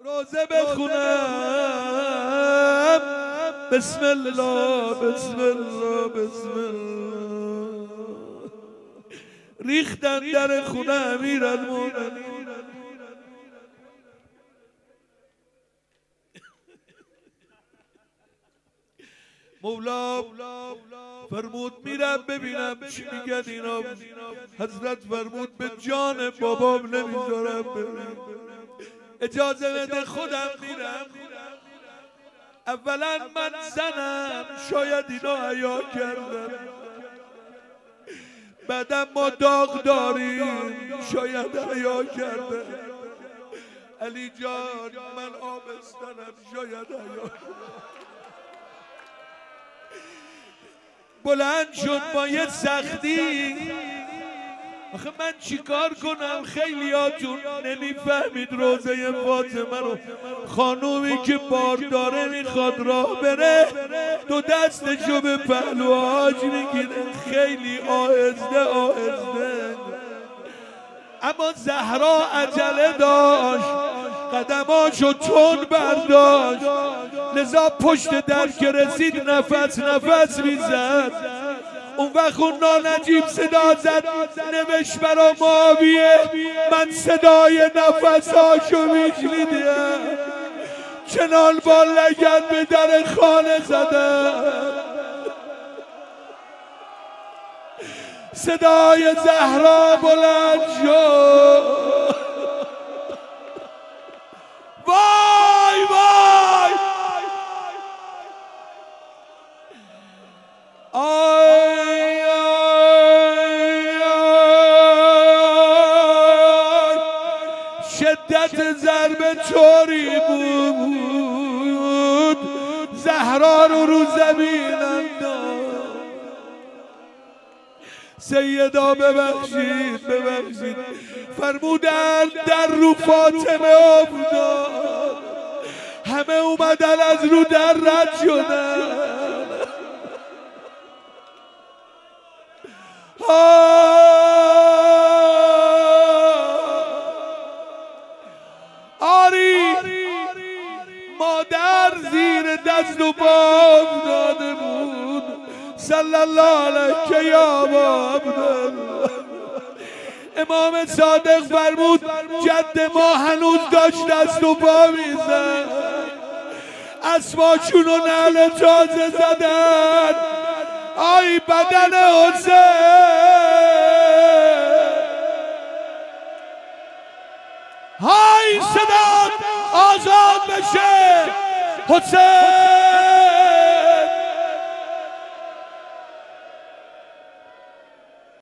روزه بخونم بسم الله بسم الله بسم الله. ریختن در خونه امیرالمومنین، مولا فرمود میرم ببینم چی میگن اینا. حضرت فرمود به جان بابام نمیذارم ببینم، اجازه بده خودم میرم. اولا من زنم، شاید اینا حیا کردن، بعدم ما داغ داریم، شاید حیا کردن. علی جان من آبستنم، شاید حیا. بلند شد با یه سختی. آخه من چیکار کنم؟ خیلیاتون نمیفهمید روزه فاطمه رو. خانومی که بارداره میخواد راه بره، دو دستشو به پهلوهاش میگیره، خیلی آهسته آهسته. اما زهرا عجله داشت، قدماشو تند برداشت، لذا پشت در که رسید نفس میزد. اون وقت اون نانجیب صدا زد، نوشت برا معاویه من صدای نفساشو میشنیدم، چنان با لگد به در خانه زدم. صدای زهرا بلند شد، وای وای آی آی آی. شدت ضربه طوری بود زهرا رو زمین انداخت. سیدا ببخشید ببخشید، فرمودن در رو فاطمه افتاد، همه اومدن از رو در رد شدن. آری مادر زیر دست و پا افتاده بود. صلی الله علیه یا عبدالله. امام صادق فرمود جد ما هنوز داشت دست و پا میزد، اسباشون رو نعل تازه زدن. آی بدن حسین، های صدا آزاد بشه. حسین